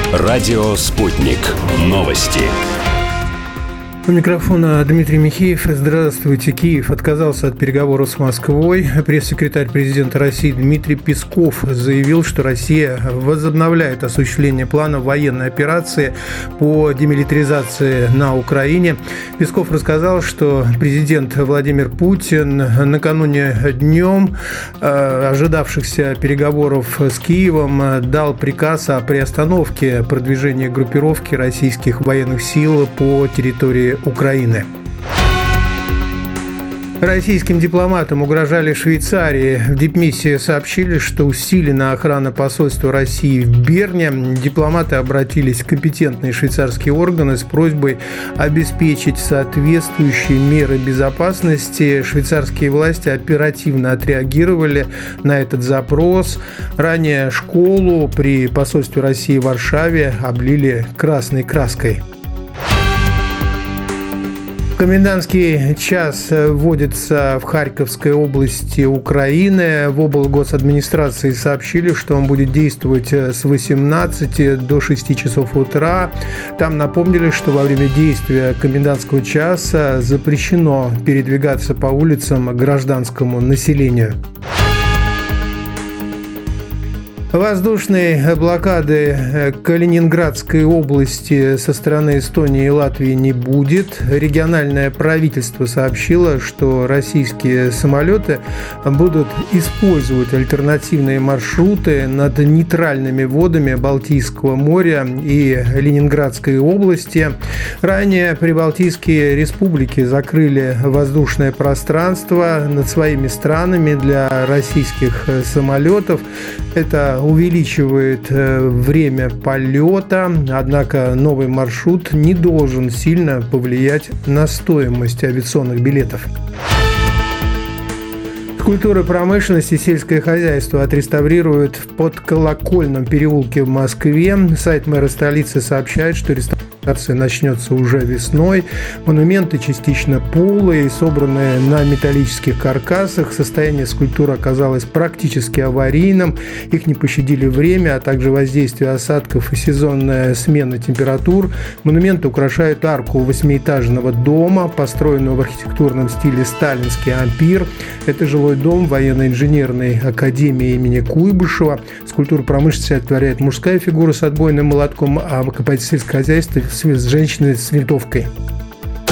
Радио «Спутник». Новости. У микрофона Дмитрий Михеев. Здравствуйте. Киев отказался от переговоров с Москвой. Пресс-секретарь президента России Дмитрий Песков заявил, что Россия возобновляет осуществление плана военной операции по демилитаризации на Украине. Песков рассказал, что президент Владимир Путин накануне днем ожидавшихся переговоров с Киевом дал приказ о приостановке продвижения группировки российских военных сил по территории Украины. Российским дипломатам угрожали Швейцарии. В дипмиссии сообщили, что усилена охрана посольства России в Берне. Дипломаты обратились в компетентные швейцарские органы с просьбой обеспечить соответствующие меры безопасности. Швейцарские власти оперативно отреагировали на этот запрос. Ранее школу при посольстве России в Варшаве облили красной краской. Комендантский час вводится в Харьковской области Украины. В облгосадминистрации сообщили, что он будет действовать с 18 до 6 часов утра. Там напомнили, что во время действия комендантского часа запрещено передвигаться по улицам гражданскому населению. Воздушной блокады Калининградской области со стороны Эстонии и Латвии не будет. Региональное правительство сообщило, что российские самолеты будут использовать альтернативные маршруты над нейтральными водами Балтийского моря и Ленинградской области. Ранее прибалтийские республики закрыли воздушное пространство над своими странами для российских самолетов. Это увеличивает время полета, однако новый маршрут не должен сильно повлиять на стоимость авиационных билетов. Культура, промышленность и сельское хозяйство отреставрируют в Подколокольном переулке в Москве. Сайт мэра столицы сообщает, что реставрация начнется уже весной. Монументы частично полые, собранные на металлических каркасах. Состояние скульптуры оказалось практически аварийным. Их не пощадили время, а также воздействие осадков и сезонная смена температур. Монументы украшают арку 8-этажного дома, построенного в архитектурном стиле сталинский ампир. Это жилой дом военно-инженерной академии имени Куйбышева. Скульптура промышленности олицетворяет мужская фигура с отбойным молотком, а сельское хозяйство с женщиной с винтовкой.